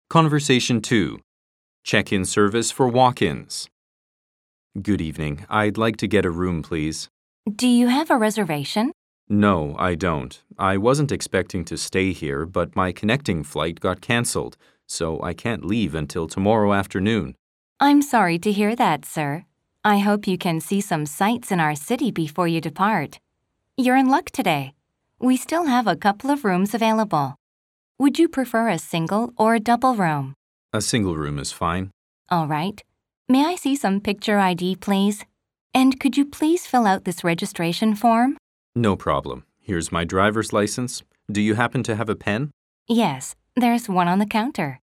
Conversation 2. Check-in service for walk-ins. Good evening. I'd like to get a room, please. Do you have a reservation? No, I don't. I wasn't expecting to stay here, but my connecting flight got canceled, so I can't leave until tomorrow afternoon. I'm sorry to hear that, sir. I hope you can see some sights in our city before you depart. You're in luck today. We still have a couple of rooms available. Would you prefer a single or a double room? A single room is fine. All right. May I see some picture ID, please? And could you please fill out this registration form? No problem. Here's my driver's license. Do you happen to have a pen? Yes, there's one on the counter.